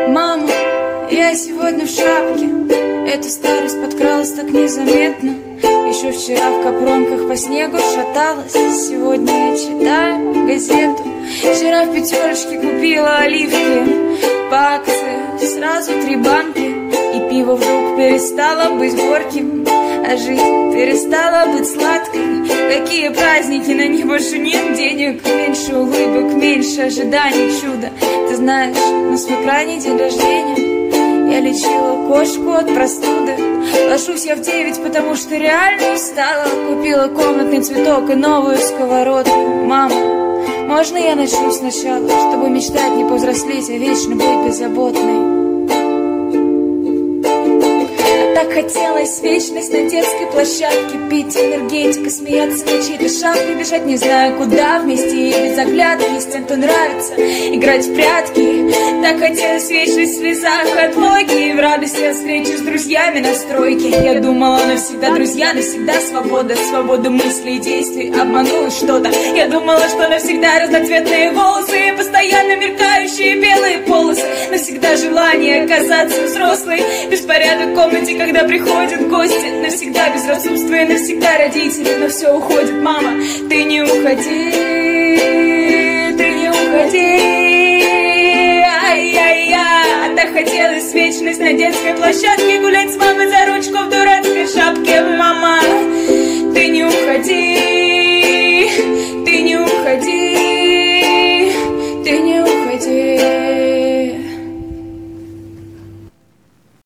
Мама, я сегодня в шапке. Эта старость подкралась так незаметно. Еще вчера в капронках по снегу шаталась. Сегодня я читаю газету. Вчера в пятерочке купила оливки по акции, сразу 3 банки. И пиво вдруг перестало быть горьким, а жизнь перестала быть сладкой. Какие праздники, на них больше нет денег. Меньше улыбок, меньше ожиданий чуда. Ты знаешь, на свой крайний день рождения я лечила кошку от простуды. Ложусь я в 9, потому что реально устала. Купила комнатный цветок и новую сковородку. Мама, можно я начну сначала, чтобы мечтать не повзрослеть, а вечно быть беззаботной? Так хотелось вечность на детской площадке, пить энергетика, смеяться на чьи-то шапки, бежать не знаю куда, вместе и без оглядки, с тем, кто нравится, играть в прятки. Так хотелось вечность в слезах от логи и в радости от встречи с друзьями на стройке. Я думала навсегда друзья, навсегда свобода, свобода мыслей и действий, обманулось что-то. Я думала, что навсегда разноцветные волосы и постоянно меркающие белые полосы, навсегда желание оказаться взрослой, беспорядок в комнате, когда приходят гости, навсегда безрассудство и навсегда родители. Но все уходит, мама, ты не уходи, ты не уходи. Ай-яй-яй, так хотелось вечность на детской площадке, гулять с мамой за ручку в дурацкой шапке.